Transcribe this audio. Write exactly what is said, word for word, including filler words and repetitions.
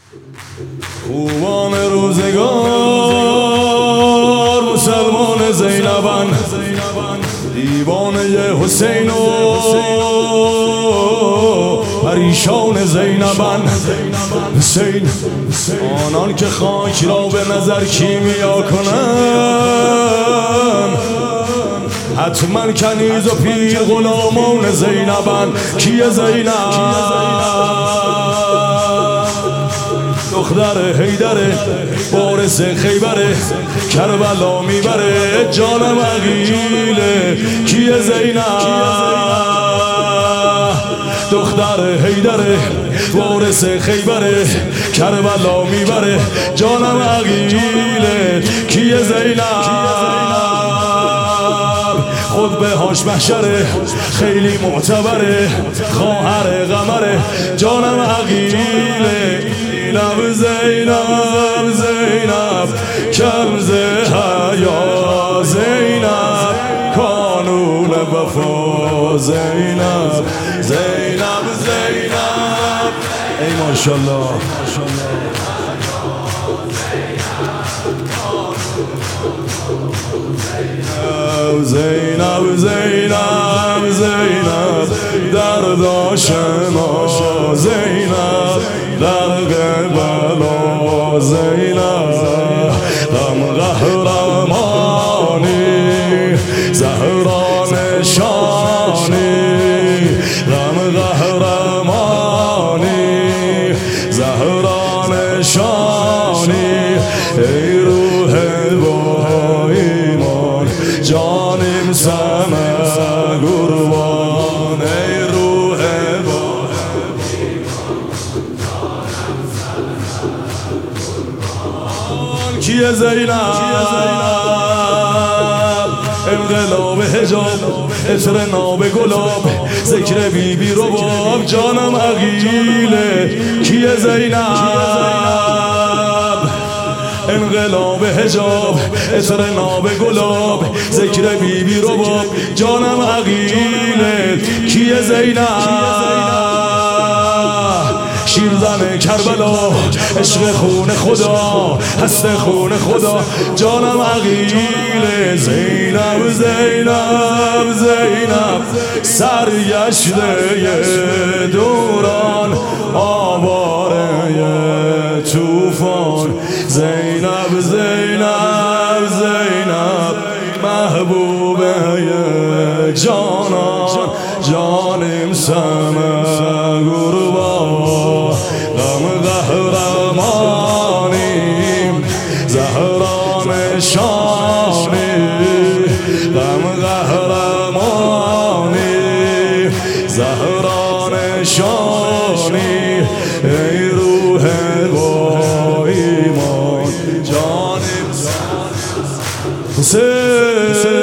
خوبان روزگار مسلمان زینبن، دیوانه حسین و پریشان زینبن. حسین آنان که خاک را به نظر کیمیا کنند، حتما کنیز و پیر غلامان زینبن. کیه زینب؟ دختر حیدره، وارث خیبره، کربلا میبره جانم عقیله. کیه زینب؟ دختر حیدره، وارث خیبره، کربلا میبره جانم عقیله. کیه زینب؟ خود به هاش محشره، خیلی معتبره، خواهر قمره جانم عقیله. زینب زینب زینب کنز حیا، زینب کانون وفا، زینب زینب زینب. ای ماشاءالله زینب زینب زینب درداش ما، زینب در قبلا، زینب غم قهرمانی، زهرا نشانی، غم قهرمانی، زهرا نشانی. ای روح با ایمان جانم سمه قربان، ای روح با ایمان. کیه زینب؟ انقلاب حجاب، عطر ناب گلاب، ذکر بی بی رباب جانم عقیله. کیه زینب؟ انقلاب حجاب، عطر ناب گلاب، ذکر بی بی رباب جانم عقیله. کیه زینب؟ شیرزن کربلا، عشق خون خدا، هست خون خدا جانم عقیله. زینب زینب زینب سرگشته دوران، آواره طوفان. زینب زینب زینب محبوبه جانان، جانم سمه قربان. غم قهرمانی، زهرا نشانی، غم قهرمانی، زهرا نشانی. ای روح با ایمان جانم حسین.